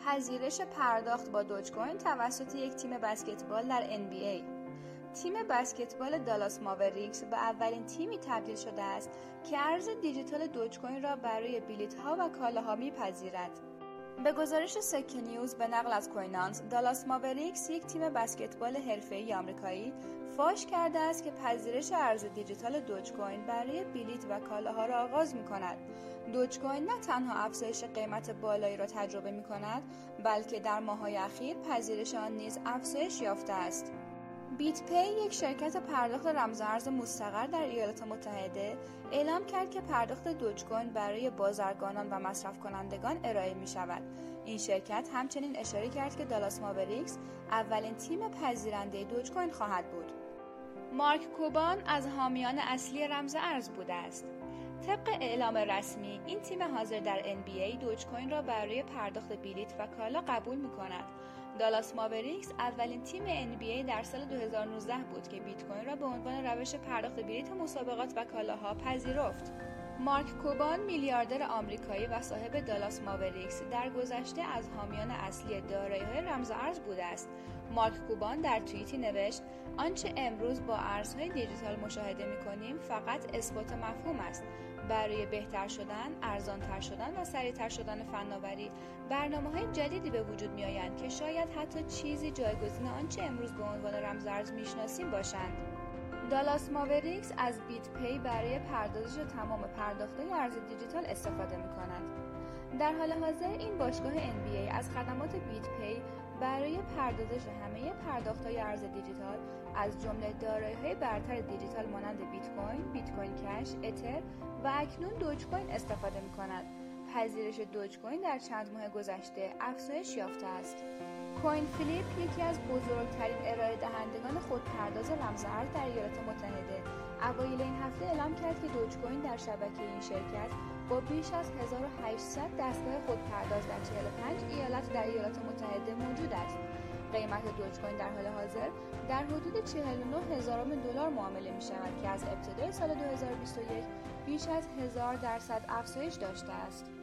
پذیرش پرداخت با دوج کوین توسط یک تیم بسکتبال در NBA. تیم بسکتبال دالاس ماوریکس به اولین تیمی تبدیل شده است که ارز دیجیتال دوج کوین را برای بلیط‌ها و کالاها می‌پذیرد. به گزارش سکه نیوز به نقل از کوینانس، دالاس ماوریکس یک تیم بسکتبال حرفه‌ای آمریکایی فاش کرده است که پذیرش ارز دیجیتال دوج کوین برای بلیط و کالاها را آغاز می‌کند. دوج کوین نه تنها افزایش قیمت بالایی را تجربه می‌کند، بلکه در ماه‌های اخیر پذیرش آن نیز افزایش یافته است. بیت پی، یک شرکت پرداخت رمزارز مستقر در ایالات متحده، اعلام کرد که پرداخت دوج کوین برای بازرگانان و مصرف کنندگان ارائه می شود. این شرکت همچنین اشاره کرد که دالاس ماوریکس اولین تیم پذیرنده دوج کوین خواهد بود. مارک کوبان از حامیان اصلی رمز ارز بوده است. طبق اعلام رسمی، این تیم حاضر در NBA دوج کوین را برای پرداخت بلیط و کالا قبول می کند. دالاس ماوریکس اولین تیم NBA در سال 2019 بود که بیت کوین را به عنوان روش پرداخت بلیط مسابقات و کالاها پذیرفت. مارک کوبان، میلیاردر آمریکایی و صاحب دالاس ماوریکس، در گذشته از حامیان اصلی دارایی‌های رمز ارز بوده است. مارک کوبان در توییتی نوشت: آنچه امروز با ارزهای دیجیتال مشاهده می‌کنیم فقط اثبات مفهوم است. برای بهتر شدن، ارزان‌تر شدن و سریع‌تر شدن فناوری، برنامه‌های جدیدی به وجود می‌آیند که شاید حتی چیزی جایگزین آنچه امروز به عنوان رمز ارز می‌شناسیم باشند. دالاس ماوریکس از بیت پی برای پردازش تمام پرداخت‌های ارز دیجیتال استفاده می‌کند. در حال حاضر این باشگاه NBA از خدمات بیت پی برای پردازش همه پرداخت‌های ارز دیجیتال از جمله دارایی‌های برتر دیجیتال مانند بیت کوین، بیت کوین کش، اتر و اکنون دوج کوین استفاده می‌کند. پذیرش دوج کوین در چند ماه گذشته افزایش یافته است. کوین فلیپ، یکی از بزرگترین ارائه دهندگان خودپرداز رمز ارز در ایالات متحده، اوایل این هفته اعلام کرد که دوج کوین در شبکه این شرکت با بیش از 1800 دستگاه خودپرداز در 45 ایالت در ایالات متحده موجود است. قیمت دوج کوین در حال حاضر در حدود 49,000 دلار معامله می شود که از ابتدای سال 2021 بیش از 1000% افزایش داشته است.